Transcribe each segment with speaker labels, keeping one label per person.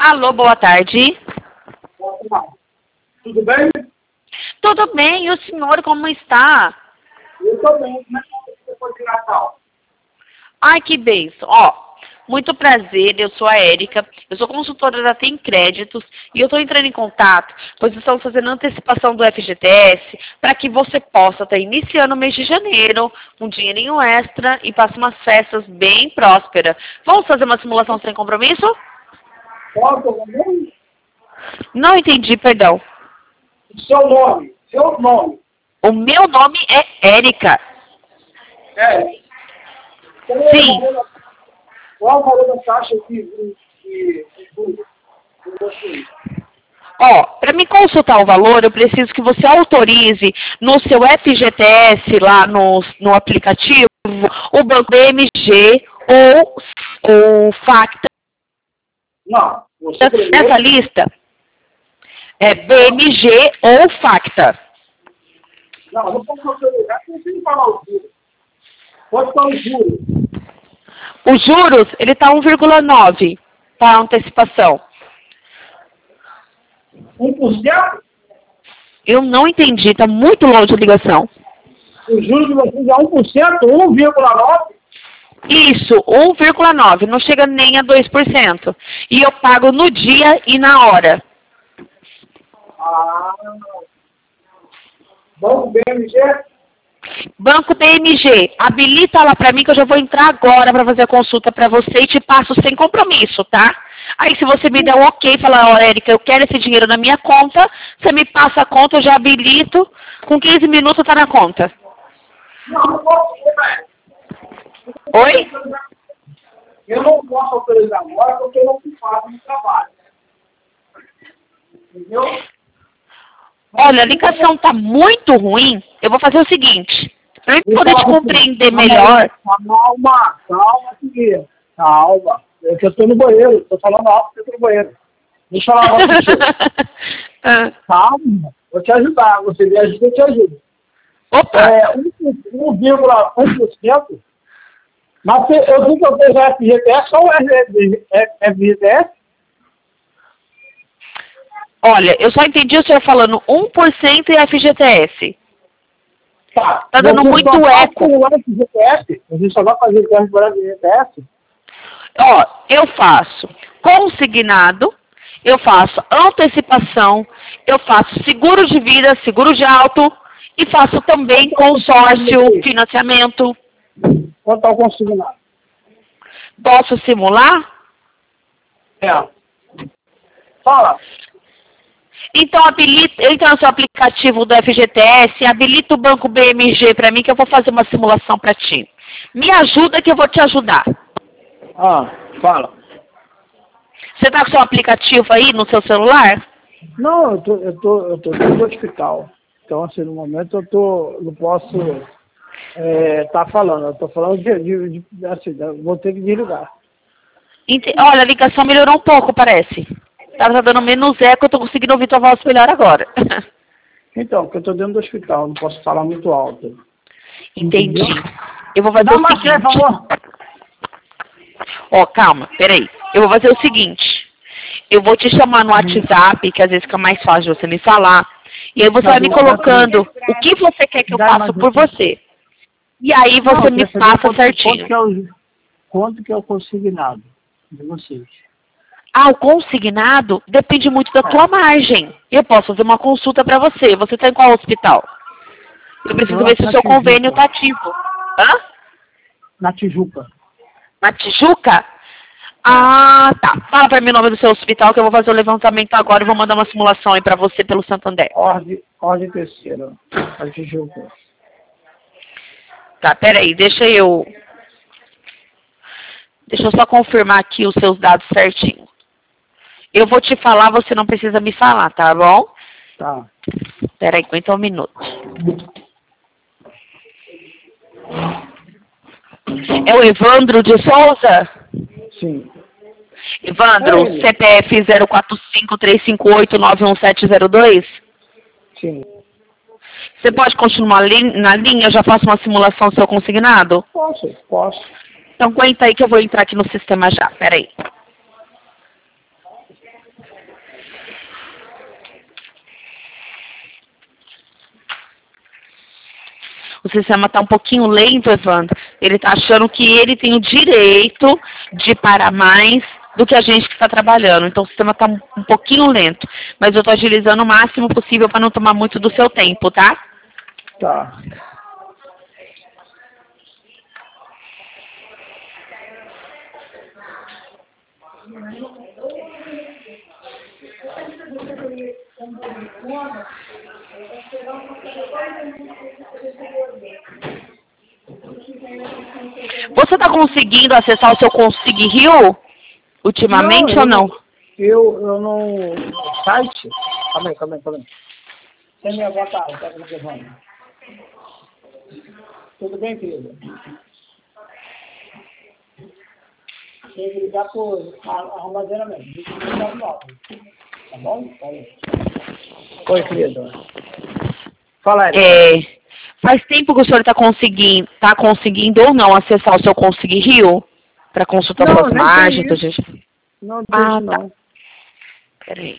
Speaker 1: Alô, boa tarde.
Speaker 2: Tudo bem?
Speaker 1: Tudo bem, e o senhor como está?
Speaker 2: Eu estou bem. Como é que depois de Natal?
Speaker 1: Ai, que bênção. Ó, muito prazer, eu sou a Érica, eu sou consultora da Tem Créditos e eu estou entrando em contato, pois estamos fazendo antecipação do FGTS para que você possa estar iniciando o mês de janeiro, um dinheirinho extra e passe umas festas bem prósperas. Vamos fazer uma simulação sem compromisso?
Speaker 2: Qual é o seu nome?
Speaker 1: Não entendi, perdão.
Speaker 2: Seu nome. Seu nome.
Speaker 1: O meu nome é Érica.
Speaker 2: É.
Speaker 1: Sim.
Speaker 2: Qual o valor da taxa de você?
Speaker 1: Ó, para me consultar o valor, eu preciso que você autorize no seu FGTS, lá no aplicativo, o Banco BMG ou o Facta.
Speaker 2: Não. Você primeiro.
Speaker 1: Nessa lista, é BMG ou Facta.
Speaker 2: Não, eu não posso autorizar, porque você não falar o juro. Pode falar o juro.
Speaker 1: Os juros, ele está 1,9 para antecipação.
Speaker 2: 1%?
Speaker 1: Eu não entendi, está muito longe a ligação.
Speaker 2: O juro de vocês é 1%? 1,9%?
Speaker 1: Isso, 1,9, não chega nem a 2%. E eu pago no dia e na hora.
Speaker 2: Ah. Banco BMG?
Speaker 1: Banco BMG, habilita lá pra mim que eu já vou entrar agora pra fazer a consulta pra você e te passo sem compromisso, tá? Aí se você me der um ok, falar, ó, Érica, eu quero esse dinheiro na minha conta, você me passa a conta, eu já habilito, com 15 minutos tá na conta.
Speaker 2: Não, não posso.
Speaker 1: Oi?
Speaker 2: Eu não posso autorizar agora porque eu não faço no trabalho. Entendeu?
Speaker 1: Olha, a ligação tá muito ruim, eu vou fazer o seguinte, pra eu poder te compreender melhor...
Speaker 2: Calma, aqui. Calma. Eu estou no banheiro, estou falando alto porque eu estou no banheiro. Deixa eu falar uma coisa. Calma, vou te ajudar. Você me ajuda, eu te ajudo.
Speaker 1: Opa!
Speaker 2: 1,1%. Mas eu digo que eu tenho FGTS, só o FGTS?
Speaker 1: Olha, eu só entendi o senhor falando 1% e FGTS.
Speaker 2: Tá
Speaker 1: dando muito eco.
Speaker 2: Você só vai fazer o FGTS?
Speaker 1: Ó, eu faço consignado, eu faço antecipação, eu faço seguro de vida, seguro de auto e faço também consórcio, financiamento.
Speaker 2: Quanto ao consignado?
Speaker 1: Posso simular?
Speaker 2: É. Fala.
Speaker 1: Então, entra no seu aplicativo do FGTS, habilita o Banco BMG para mim que eu vou fazer uma simulação para ti. Me ajuda que eu vou te ajudar.
Speaker 2: Fala.
Speaker 1: Você tá com o seu aplicativo aí no seu celular?
Speaker 2: Não, eu tô dentro do hospital. Então, assim, no momento não posso tá falando. Eu tô falando assim, vou ter que desligar.
Speaker 1: Olha, a ligação melhorou um pouco, parece. Tá dando menos eco, eu tô conseguindo ouvir tua voz melhor agora.
Speaker 2: Então, porque eu tô dentro do hospital, não posso falar muito alto.
Speaker 1: Entendi.
Speaker 2: Entendeu?
Speaker 1: Eu vou fazer o seguinte.
Speaker 2: Por favor.
Speaker 1: Ó, calma, peraí. Eu vou fazer o seguinte. Eu vou te chamar no WhatsApp, que às vezes fica mais fácil você me falar. E aí você vai me colocando o que você quer que eu faça por você. E aí você me passa certinho.
Speaker 2: Quanto que é o consignado de vocês?
Speaker 1: Ah, o consignado depende muito da tua margem. Eu posso fazer uma consulta para você. Você está em qual hospital? Eu preciso ver se o seu convênio está ativo. Hã?
Speaker 2: Na Tijuca.
Speaker 1: Na Tijuca? Ah, tá. Fala para mim o nome do seu hospital que eu vou fazer o levantamento agora e vou mandar uma simulação aí para você pelo Santander.
Speaker 2: Ordem terceira. Na Tijuca.
Speaker 1: Tá, peraí, deixa eu só confirmar aqui os seus dados certinho. Eu vou te falar, você não precisa me falar, tá bom?
Speaker 2: Tá.
Speaker 1: Peraí, aguenta um minuto. É o Evandro de Souza?
Speaker 2: Sim.
Speaker 1: Evandro, CPF 045358911702?
Speaker 2: Sim.
Speaker 1: Você pode continuar na linha? Eu já faço uma simulação do seu consignado?
Speaker 2: Posso.
Speaker 1: Então aguenta aí que eu vou entrar aqui no sistema já. Peraí. o sistema está um pouquinho lento, Evandro. Ele está achando que ele tem o direito de parar mais do que a gente que está trabalhando. Então, o sistema está um pouquinho lento. Mas eu estou agilizando o máximo possível para não tomar muito do seu tempo, tá?
Speaker 2: Tá.
Speaker 1: Você está conseguindo acessar o seu Consig Rio ultimamente ou não?
Speaker 2: Eu não... Site? Calma aí. Sem me boa tarde, tá gravando. Tudo bem, querida? Tem que ligar por armazenamento. Tá bom? Oi, querida. Fala aí.
Speaker 1: Faz tempo que o senhor está conseguindo ou não acessar o seu Consig Rio para consultar suas margens?
Speaker 2: Não tem isso, não.
Speaker 1: Peraí.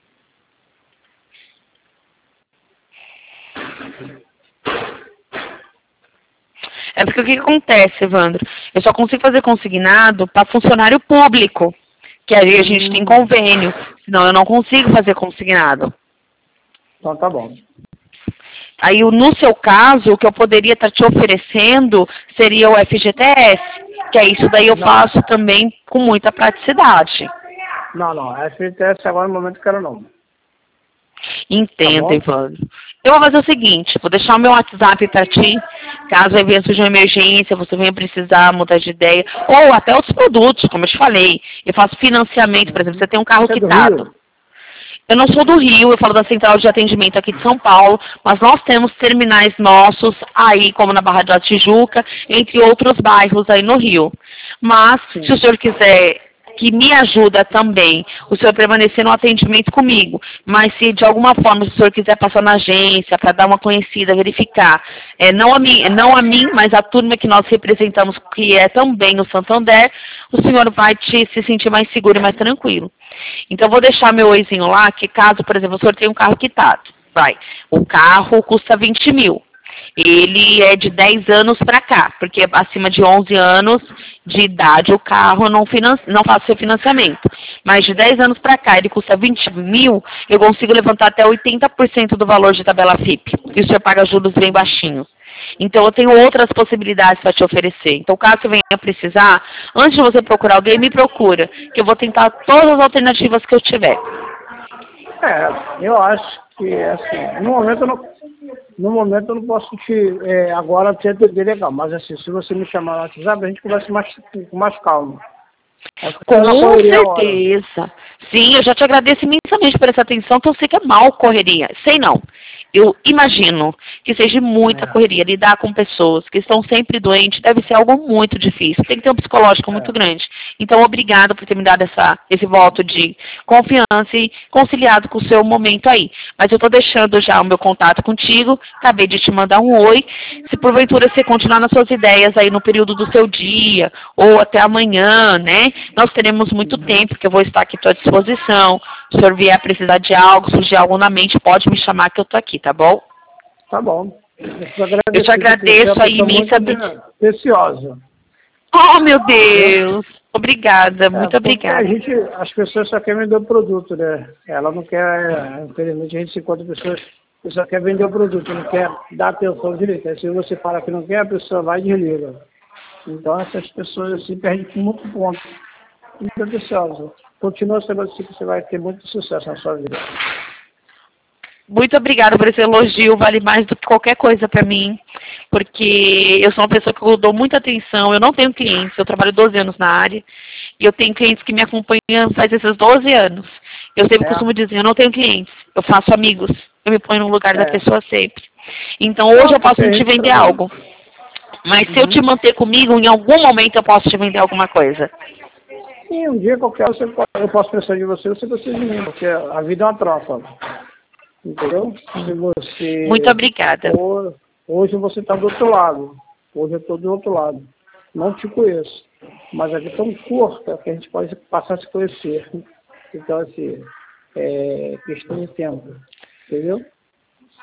Speaker 1: É porque o que acontece, Evandro? Eu só consigo fazer consignado para funcionário público, que aí a gente tem convênio, senão eu não consigo fazer consignado.
Speaker 2: Então tá bom.
Speaker 1: Aí, no seu caso, o que eu poderia estar te oferecendo seria o FGTS, que é isso daí eu faço também com muita praticidade.
Speaker 2: Não, FGTS agora no momento eu quero não.
Speaker 1: Entendo, Evandro. Eu vou fazer o seguinte, vou deixar o meu WhatsApp para ti, caso aí venha surgir uma emergência, você venha precisar mudar de ideia, ou até outros produtos, como eu te falei. Eu faço financiamento, por exemplo, você tem um carro quitado. Eu não sou do Rio, eu falo da central de atendimento aqui de São Paulo, mas nós temos terminais nossos aí, como na Barra da Tijuca, entre outros bairros aí no Rio. Mas, se o senhor quiser que me ajuda também, o senhor permanecer no atendimento comigo, mas se de alguma forma o senhor quiser passar na agência para dar uma conhecida, verificar, não a mim, mas a turma que nós representamos, que é também o Santander, o senhor vai se sentir mais seguro e mais tranquilo. Então, eu vou deixar meu oizinho lá, que caso, por exemplo, o senhor tem um carro quitado, o carro custa 20 mil. Ele é de 10 anos para cá, porque acima de 11 anos de idade o carro não faz seu financiamento. Mas de 10 anos para cá ele custa 20 mil, eu consigo levantar até 80% do valor de tabela FIP. E o senhor paga juros bem baixinhos. Então, eu tenho outras possibilidades para te oferecer. Então, caso você venha precisar, antes de você procurar alguém, me procura, que eu vou tentar todas as alternativas que eu tiver.
Speaker 2: Eu acho que, assim, no momento eu não posso agora te atender legal, mas assim, se você me chamar no WhatsApp, a gente conversa com mais calma.
Speaker 1: Com certeza. Sim, eu já te agradeço imensamente por essa atenção, que eu sei que é mal correria. Sei não. Eu imagino que seja muita correria. Lidar com pessoas que estão sempre doentes deve ser algo muito difícil. Tem que ter um psicológico muito grande. Então, obrigada por ter me dado esse voto de confiança e conciliado com o seu momento aí. Mas eu estou deixando já o meu contato contigo. Acabei de te mandar um oi. Se porventura você continuar nas suas ideias aí no período do seu dia ou até amanhã, né? Nós teremos muito tempo, que eu vou estar aqui à sua disposição. Se o senhor vier precisar de algo, surgir algo na mente, pode me chamar que eu estou aqui, tá bom?
Speaker 2: Tá bom.
Speaker 1: Eu te agradeço aí imensamente.
Speaker 2: Preciosa.
Speaker 1: Oh, meu Deus! Obrigada, muito obrigada.
Speaker 2: As pessoas só querem vender o produto, né? Ela não quer, infelizmente a gente se encontra pessoas que só quer vender o produto, não quer dar atenção direito. Aí, se você fala que não quer, a pessoa vai e desliga. Então essas pessoas assim perdem muito ponto. Muito preciosa. Continua sendo assim que você vai ter muito sucesso na sua vida.
Speaker 1: Muito obrigada por esse elogio, vale mais do que qualquer coisa para mim, porque eu sou uma pessoa que eu dou muita atenção, eu não tenho clientes, eu trabalho 12 anos na área, e eu tenho clientes que me acompanham faz esses 12 anos. Eu sempre costumo dizer, eu não tenho clientes, eu faço amigos, eu me ponho no lugar da pessoa sempre. Então hoje eu posso te vender algo, mas se eu te manter comigo, em algum momento eu posso te vender alguma coisa.
Speaker 2: Sim, um dia qualquer eu posso precisar de você precisa de mim, porque a vida é uma troca. Entendeu? Se você
Speaker 1: muito obrigada.
Speaker 2: Hoje você está do outro lado. Hoje eu estou do outro lado. Não te conheço. Mas a vida é tão curta que a gente pode passar a se conhecer. Então, assim, questão de tempo. Entendeu?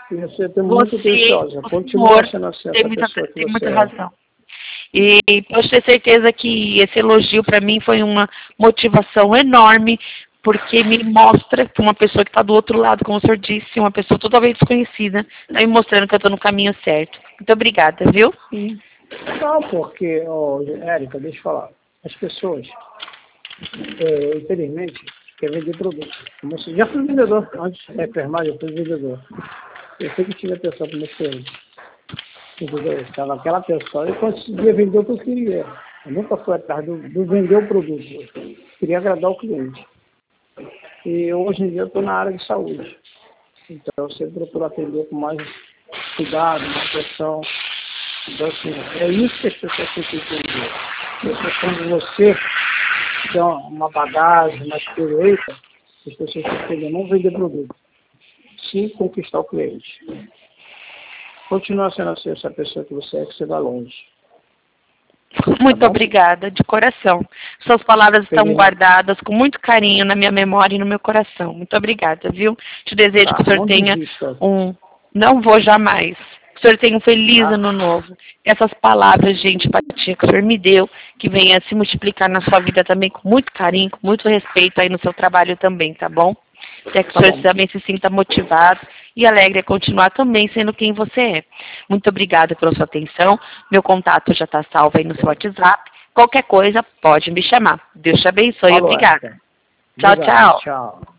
Speaker 2: E você tem muito preciosa.
Speaker 1: o
Speaker 2: Continua
Speaker 1: senhor,
Speaker 2: sendo assim,
Speaker 1: tem
Speaker 2: essa
Speaker 1: muita,
Speaker 2: pessoa que
Speaker 1: tem
Speaker 2: você
Speaker 1: muita
Speaker 2: é.
Speaker 1: razão. E pode ter certeza que esse elogio para mim foi uma motivação enorme, porque me mostra que uma pessoa que está do outro lado, como o senhor disse, uma pessoa totalmente desconhecida, está me mostrando que eu estou no caminho certo. Muito obrigada, viu?
Speaker 2: Não, porque, Érica, deixa eu falar. As pessoas, infelizmente, querem vender produto. Como você já fui vendedor, antes da enfermagem eu fui vendedor. Eu sempre tive atenção para o meu cliente. Entendeu? Estava aquela pessoa e conseguia vender o que eu queria. Eu nunca fui atrás do vender o produto. Eu queria agradar o cliente. E hoje em dia eu estou na área de saúde. Então eu sempre procuro atender com mais cuidado, mais atenção. Então, assim, é isso que as pessoas têm que entender. Quando você tem uma bagagem, uma experiência, as pessoas têm que entender, não vender produto, sim conquistar o cliente. Continua sendo assim, essa pessoa que você vai longe.
Speaker 1: Muito obrigada, de coração. Suas palavras estão guardadas com muito carinho na minha memória e no meu coração. Muito obrigada, viu? Te desejo que o senhor tenha Não vou jamais. Que o senhor tenha um feliz ano novo. Essas palavras de empatia que o senhor me deu, que venha se multiplicar na sua vida também com muito carinho, com muito respeito aí no seu trabalho também, tá bom? Até que o senhor também se sinta motivado e alegre a continuar também sendo quem você é. Muito obrigada pela sua atenção. Meu contato já está salvo aí no seu WhatsApp. Qualquer coisa, pode me chamar. Deus te abençoe. Obrigada. Tchau, tchau.